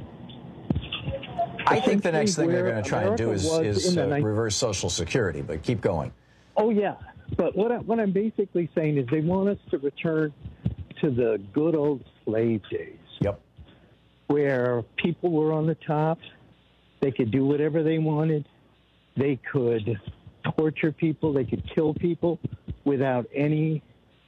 I think the next thing they're going to try and do is reverse Social Security, but keep going. Oh, yeah. But what I'm basically saying is they want us to return to the good old slave days. Yep. Where people were on the top, they could do whatever they wanted, they could torture people, they could kill people without anything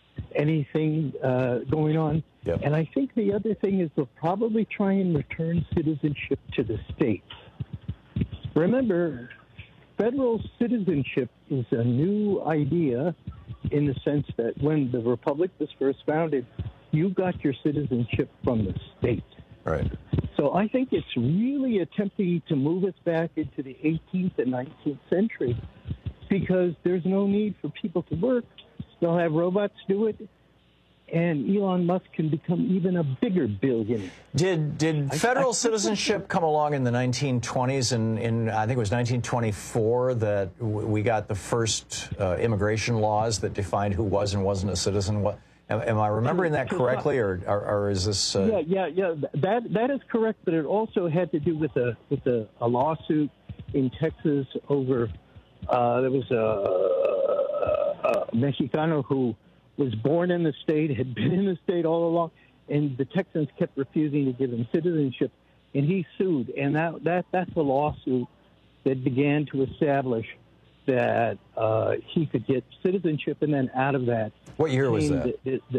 going on. Yep. And I think the other thing is they'll probably try and return citizenship to the states. Remember, federal citizenship is a new idea in the sense that when the Republic was first founded, you got your citizenship from the state. Right. So I think it's really attempting to move us back into the 18th and 19th century because there's no need for people to work. They'll have robots do it, and Elon Musk can become even a bigger billionaire. Did federal citizenship come along in the 1920s, and in I think it was 1924 that we got the first immigration laws that defined who was and wasn't a citizen? Am I remembering that correctly, or is this? Yeah. That is correct, but it also had to do with a lawsuit in Texas over. There was a Mexicano who was born in the state, had been in the state all along, and the Texans kept refusing to give him citizenship, and he sued, and that's a lawsuit that began to establish that he could get citizenship, and then out of that. What year was that?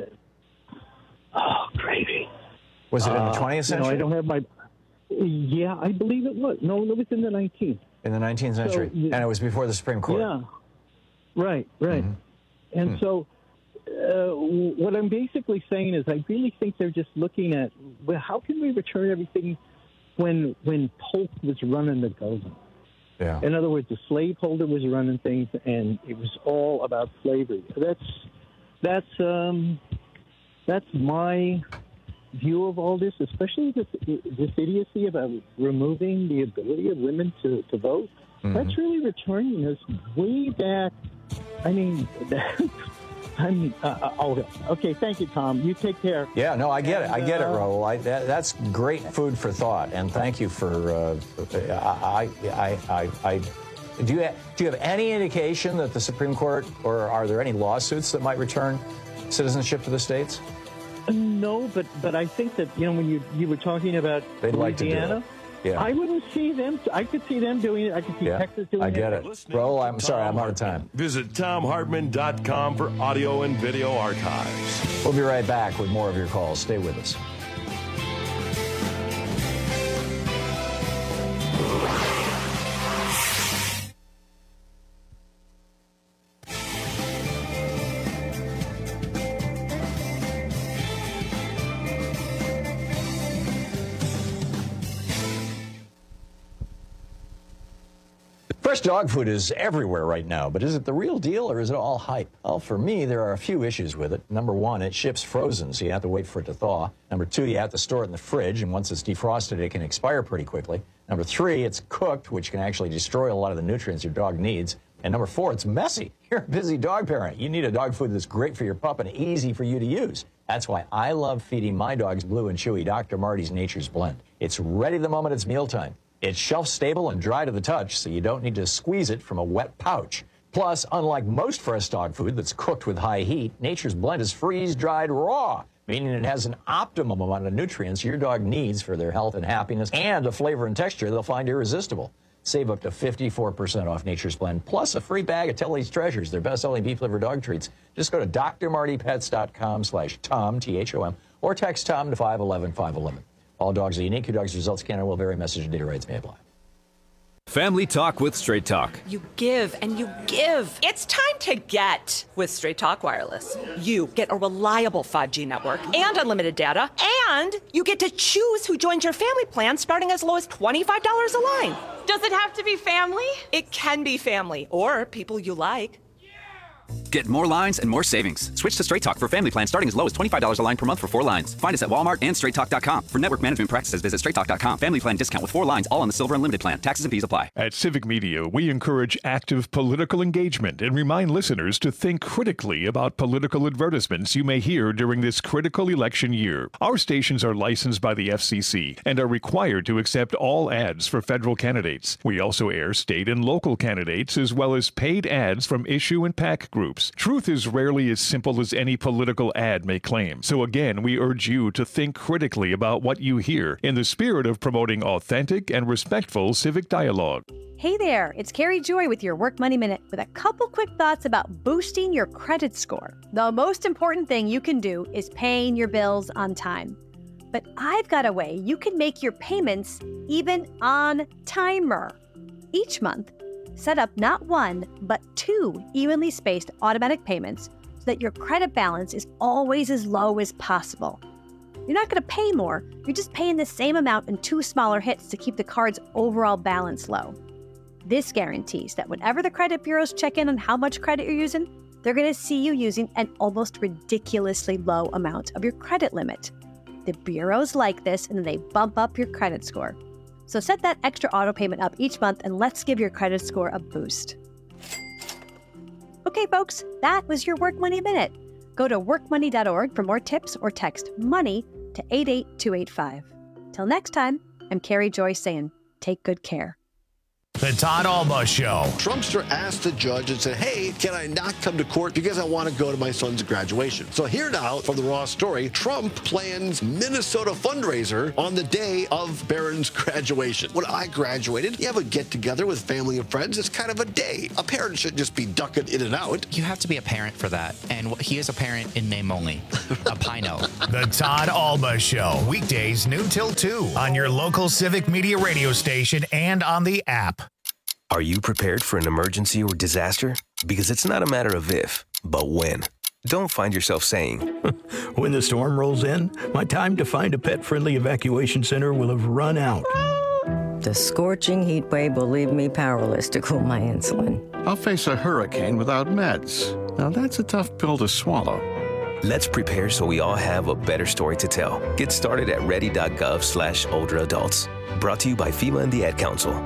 Oh, crazy. Was it in the 20th century? I don't have my. Yeah, I believe it was. No, it was in the 19th. In the 19th century, and it was before the Supreme Court. Yeah, right. Mm-hmm. And so, what I'm basically saying is, I really think they're just looking at, well, how can we return everything when Polk was running the government? Yeah. In other words, the slaveholder was running things, and it was all about slavery. That's my view of all this, especially this idiocy about removing the ability of women to vote. Mm-hmm. That's really returning us way back. I mean, okay. Thank you, Tom. You take care. Yeah, no, I get it. I get it, Raul. That's great food for thought, and thank you for. Do you have any indication that the Supreme Court, or are there any lawsuits that might return citizenship to the states? No, but I think that, when you were talking about they'd like Louisiana, to do it. Yeah. I wouldn't see them. I could see them doing it. I could see Texas doing it. I get it. Raul, I'm sorry, I'm out of time. Visit TomHartman.com for audio and video archives. We'll be right back with more of your calls. Stay with us. Fresh dog food is everywhere right now, but is it the real deal or is it all hype? Well, for me, there are a few issues with it. Number one, it ships frozen, so you have to wait for it to thaw. Number two, you have to store it in the fridge, and once it's defrosted, it can expire pretty quickly. Number three, it's cooked, which can actually destroy a lot of the nutrients your dog needs. And number four, it's messy. You're a busy dog parent. You need a dog food that's great for your pup and easy for you to use. That's why I love feeding my dogs Blue and Chewy Dr. Marty's Nature's Blend. It's ready the moment it's mealtime. It's shelf-stable and dry to the touch, so you don't need to squeeze it from a wet pouch. Plus, unlike most fresh dog food that's cooked with high heat, Nature's Blend is freeze-dried raw, meaning it has an optimum amount of nutrients your dog needs for their health and happiness, and a flavor and texture they'll find irresistible. Save up to 54% off Nature's Blend, plus a free bag of Telly's Treasures, their best-selling beef-liver dog treats. Just go to drmartypets.com/Tom, T-H-O-M, or text Tom to 511-511. All dogs are unique. Your dog's results can and will vary. Message and data rates may apply. Family Talk with Straight Talk. You give and you give. It's time to get with Straight Talk Wireless. You get a reliable 5G network and unlimited data, and you get to choose who joins your family plan starting as low as $25 a line. Does it have to be family? It can be family or people you like. Get more lines and more savings. Switch to Straight Talk for family plans starting as low as $25 a line per month for 4 lines. Find us at Walmart and StraightTalk.com. For network management practices, visit StraightTalk.com. Family plan discount with 4 lines, all on the Silver Unlimited plan. Taxes and fees apply. At Civic Media, we encourage active political engagement and remind listeners to think critically about political advertisements you may hear during this critical election year. Our stations are licensed by the FCC and are required to accept all ads for federal candidates. We also air state and local candidates as well as paid ads from issue and PAC groups. Truth is rarely as simple as any political ad may claim. So again, we urge you to think critically about what you hear in the spirit of promoting authentic and respectful civic dialogue. Hey there, it's Carrie Joy with your Work Money Minute with a couple quick thoughts about boosting your credit score. The most important thing you can do is paying your bills on time. But I've got a way you can make your payments even on timer. Each month, set up not 1, but 2 evenly spaced automatic payments so that your credit balance is always as low as possible. You're not going to pay more, you're just paying the same amount in 2 smaller hits to keep the card's overall balance low. This guarantees that whenever the credit bureaus check in on how much credit you're using, they're going to see you using an almost ridiculously low amount of your credit limit. The bureaus like this, and then they bump up your credit score. So set that extra auto payment up each month and let's give your credit score a boost. Okay, folks, that was your Work Money Minute. Go to workmoney.org for more tips or text MONEY to 88285. Till next time, I'm Carrie Joy saying, take good care. The Todd Alba Show. Trumpster asked the judge and said, hey, can I not come to court because I want to go to my son's graduation? So here now from the Raw story, Trump plans Minnesota fundraiser on the day of Barron's graduation. When I graduated, you have a get-together with family and friends. It's kind of a day. A parent shouldn't just be ducking in and out. You have to be a parent for that. And he is a parent in name only. A Pino. The Todd Alba Show. Weekdays noon till 2 on your local Civic Media radio station and on the app. Are you prepared for an emergency or disaster? Because it's not a matter of if, but when. Don't find yourself saying, when the storm rolls in, my time to find a pet-friendly evacuation center will have run out. The scorching heat wave will leave me powerless to cool my insulin. I'll face a hurricane without meds. Now that's a tough pill to swallow. Let's prepare so we all have a better story to tell. Get started at ready.gov/older adults. Brought to you by FEMA and the Ad Council.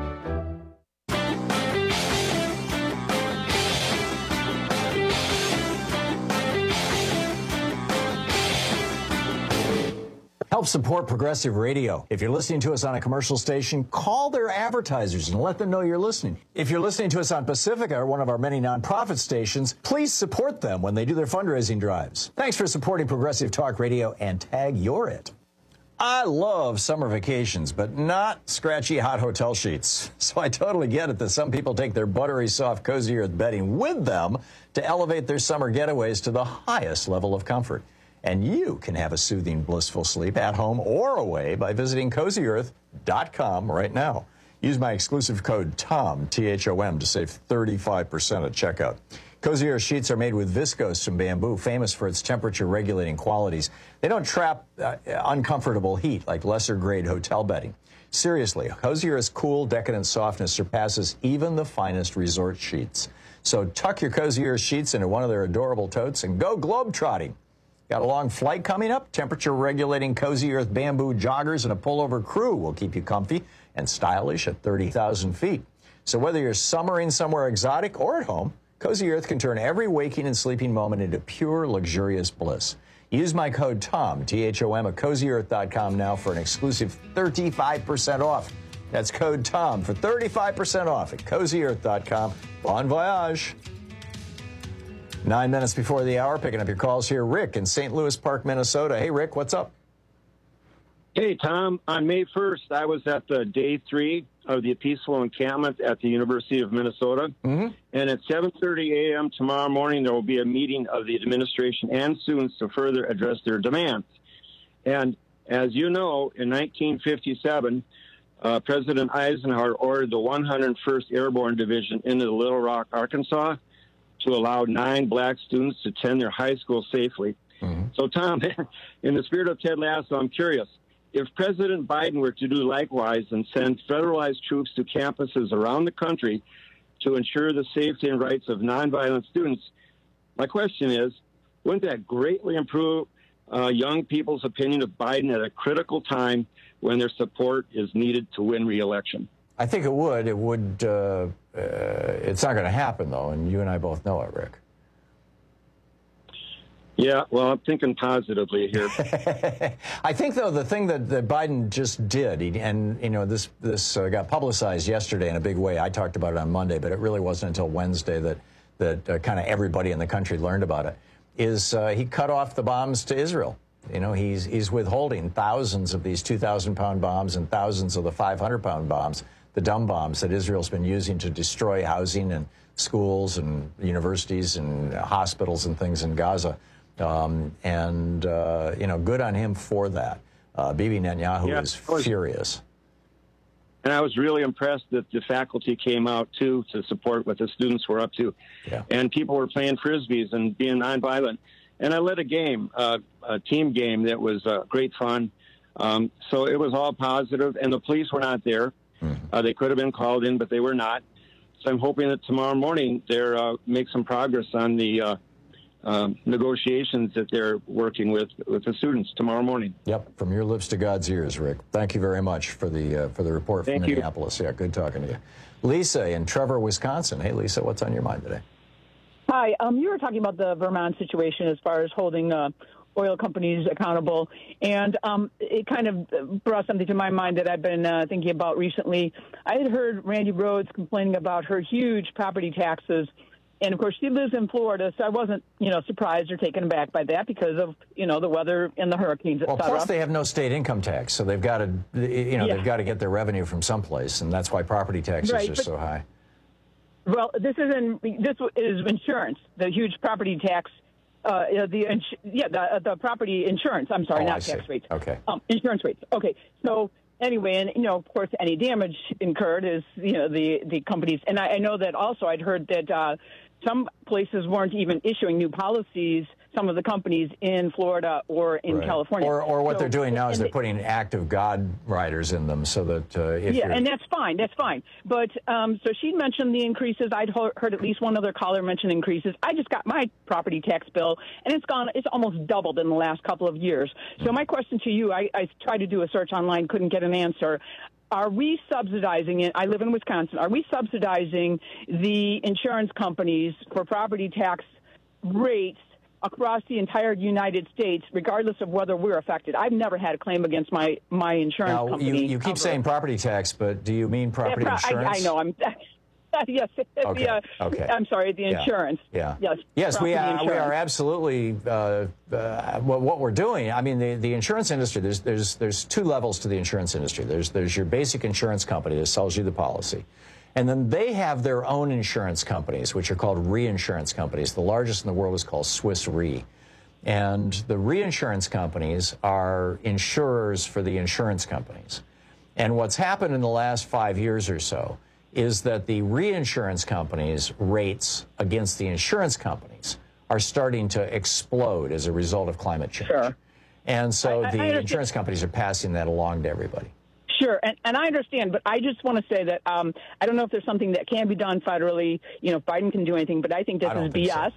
Help support Progressive Radio. If you're listening to us on a commercial station, call their advertisers and let them know you're listening. If you're listening to us on Pacifica, or one of our many nonprofit stations, please support them when they do their fundraising drives. Thanks for supporting Progressive Talk Radio and tag you're it. I love summer vacations, but not scratchy hot hotel sheets. So I totally get it that some people take their buttery soft Cozy Earth bedding with them to elevate their summer getaways to the highest level of comfort. And you can have a soothing, blissful sleep at home or away by visiting CozyEarth.com right now. Use my exclusive code TOM, T-H-O-M, to save 35% at checkout. Cozy Earth sheets are made with viscose from bamboo, famous for its temperature-regulating qualities. They don't trap uncomfortable heat like lesser-grade hotel bedding. Seriously, Cozy Earth's cool, decadent softness surpasses even the finest resort sheets. So tuck your Cozy Earth sheets into one of their adorable totes and go globe-trotting. Got a long flight coming up? Temperature-regulating Cozy Earth bamboo joggers and a pullover crew will keep you comfy and stylish at 30,000 feet. So whether you're summering somewhere exotic or at home, Cozy Earth can turn every waking and sleeping moment into pure, luxurious bliss. Use my code TOM, T-H-O-M, at CozyEarth.com now for an exclusive 35% off. That's code TOM for 35% off at CozyEarth.com. Bon voyage. 9 minutes before the hour, picking up your calls here. Rick in St. Louis Park, Minnesota. Hey, Rick, what's up? Hey, Tom. On May 1st, I was at the day 3 of the peaceful encampment at the University of Minnesota. And at 7:30 a.m. tomorrow morning, there will be a meeting of the administration and students to further address their demands. And as you know, in 1957, President Eisenhower ordered the 101st Airborne Division into Little Rock, Arkansas, to allow 9 black students to attend their high school safely. So, Tom, in the spirit of Ted Lasso, I'm curious, if President Biden were to do likewise and send federalized troops to campuses around the country to ensure the safety and rights of nonviolent students, my question is, wouldn't that greatly improve young people's opinion of Biden at a critical time when their support is needed to win re-election? I think it would. It would. It's not going to happen, though, and you and I both know it, Rick. Yeah, well, I'm thinking positively here. I think, though, the thing that Biden just did, and, you know, this got publicized yesterday in a big way. I talked about it on Monday, but it really wasn't until Wednesday that kind of everybody in the country learned about it, is he cut off the bombs to Israel. You know, he's withholding thousands of these 2,000-pound bombs and thousands of the 500-pound bombs, the dumb bombs that Israel's been using to destroy housing and schools and universities and hospitals and things in Gaza. You know, good on him for that. Bibi Netanyahu is furious. And I was really impressed that the faculty came out, too, to support what the students were up to. Yeah. And people were playing Frisbees and being nonviolent. And I led a game, a team game that was great fun. So it was all positive. And the police were not there. They could have been called in, but they were not. So I'm hoping that tomorrow morning they'll make some progress on the negotiations that they're working with the students tomorrow morning. Yep, from your lips to God's ears, Rick. Thank you very much for the report from Minneapolis. Yeah, good talking to you. Lisa in Trevor, Wisconsin. Hey, Lisa, what's on your mind today? Hi. You were talking about the Vermont situation as far as holding oil companies accountable, and it kind of brought something to my mind that I've been thinking about recently. I had heard Randy Rhodes complaining about her huge property taxes, and of course she lives in Florida, so I wasn't, surprised or taken aback by that because of, the weather and the hurricanes, et cetera. Plus they have no state income tax, so they've got to, they've got to get their revenue from someplace, and that's why property taxes are so high. Well, this is insurance, the huge property tax. The property insurance. I'm sorry, not tax rates. Okay. Insurance rates. Okay. So anyway, and of course, any damage incurred is the companies. And I know that also I'd heard that some places weren't even issuing new policies. Some of the companies in Florida or in California. Or what they're doing now is they're putting active God riders in them so that and that's fine. That's fine. But so she mentioned the increases. I'd heard at least one other caller mention increases. I just got my property tax bill, and it's almost doubled in the last couple of years. So my question to you, I tried to do a search online, couldn't get an answer. Are we subsidizing it? I live in Wisconsin. Are we subsidizing the insurance companies for property tax rates across the entire United States, regardless of whether we're affected? I've never had a claim against my insurance company. You keep saying property tax, but do you mean property insurance? I know. Yes. Okay. I'm sorry, the insurance. Yeah. Yes, we are absolutely what we're doing. I mean, the insurance industry, there's two levels to the insurance industry. There's your basic insurance company that sells you the policy. And then they have their own insurance companies, which are called reinsurance companies. The largest in the world is called Swiss Re. And the reinsurance companies are insurers for the insurance companies. And what's happened in the last 5 years or so is that the reinsurance companies' rates against the insurance companies are starting to explode as a result of climate change. Sure. And so the insurance companies are passing that along to everybody. Sure, and I understand, but I just want to say that I don't know if there's something that can be done federally, if Biden can do anything, but I think this is BS.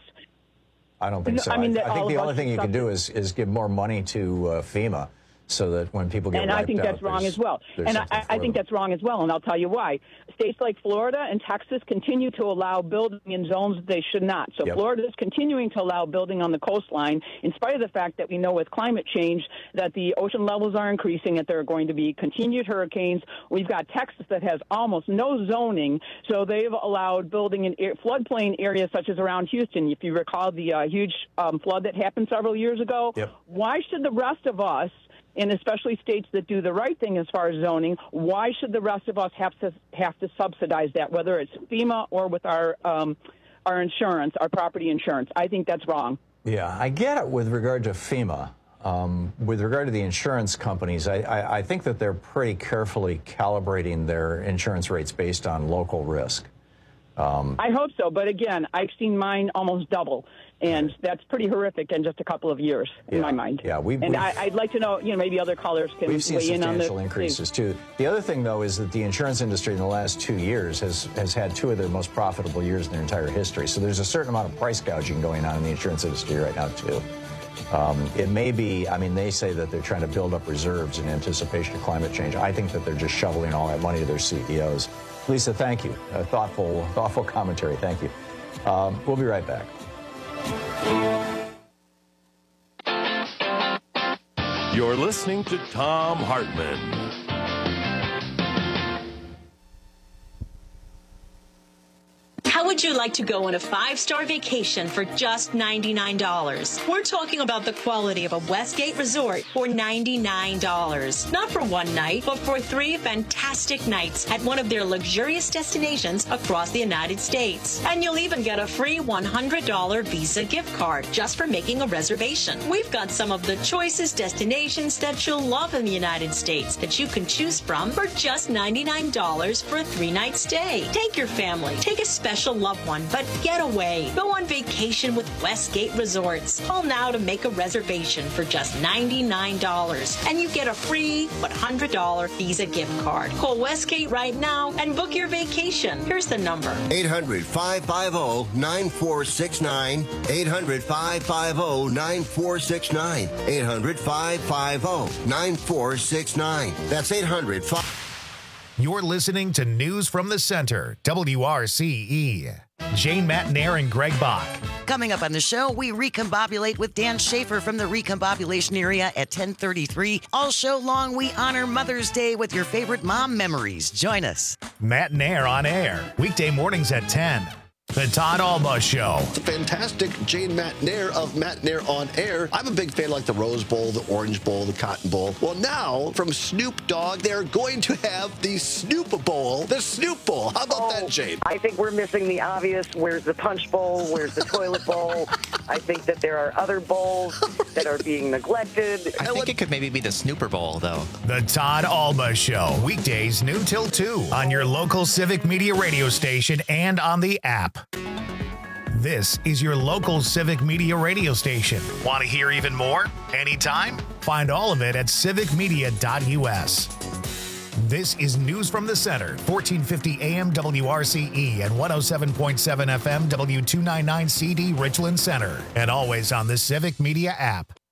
I don't think so. I think the only thing you can do is give more money to FEMA so that when people get wiped out. And I think that's wrong as well. And I think that's wrong as well, and I'll tell you why. States like Florida and Texas continue to allow building in zones that they should not. So Florida is continuing to allow building on the coastline, in spite of the fact that we know with climate change that the ocean levels are increasing, that there are going to be continued hurricanes. We've got Texas that has almost no zoning, so they've allowed building in floodplain areas such as around Houston. If you recall the huge flood that happened several years ago, why should the rest of us, and especially states that do the right thing as far as zoning, why should the rest of us have to subsidize that, whether it's FEMA or with our insurance, our property insurance? I think that's wrong. Yeah, I get it with regard to FEMA. With regard to the insurance companies, I think that they're pretty carefully calibrating their insurance rates based on local risk. I hope so, but again, I've seen mine almost double, and that's pretty horrific in just a couple of years, in my mind. Yeah, I'd like to know, maybe other callers can weigh in on this. We've seen substantial increases, too. The other thing, though, is that the insurance industry in the last 2 years has had two of their most profitable years in their entire history. So there's a certain amount of price gouging going on in the insurance industry right now, too. It may be, they say that they're trying to build up reserves in anticipation of climate change. I think that they're just shoveling all that money to their CEOs. Lisa, thank you. Thoughtful commentary. Thank you. We'll be right back. You're listening to Thom Hartmann. How would you like to go on a 5-star vacation for just $99? We're talking about the quality of a Westgate resort for $99. Not for one night, but for 3 fantastic nights at one of their luxurious destinations across the United States. And you'll even get a free $100 Visa gift card just for making a reservation. We've got some of the choicest destinations that you'll love in the United States that you can choose from for just $99 for a 3-night stay. Take your family. Take a special loved one, but get away. Go on vacation with Westgate Resorts. Call now to make a reservation for just $99, and you get a free $100 Visa gift card. Call Westgate right now and book your vacation. Here's the number: 800-550-9469. 800-550-9469. 800-550-9469. That's 800-5... You're listening to News from the Center, WRCE. Jane Matnair and Greg Bach. Coming up on the show, we recombobulate with Dan Schaefer from the Recombobulation Area at 10:33. All show long, we honor Mother's Day with your favorite mom memories. Join us. Matnair on air, weekday mornings at 10. The Todd Alba Show. It's a fantastic Jane Matnair of Matnair on Air. I'm a big fan of like the Rose Bowl, the Orange Bowl, the Cotton Bowl. Well, now from Snoop Dogg, they're going to have the Snoop Bowl, the Snoop Bowl. How about that, Jane? I think we're missing the obvious. Where's the Punch Bowl? Where's the Toilet Bowl? I think that there are other bowls that are being neglected. I think it could maybe be the Snooper Bowl, though. The Todd Alba Show. Weekdays noon till 2 on your local Civic Media radio station and on the app. This is your local Civic Media radio station. Want to hear even more? Anytime? Find all of it at civicmedia.us. This is News from the Center, 1450 AM WRCE and 107.7 FM W299CD Richland Center, and always on the Civic Media app.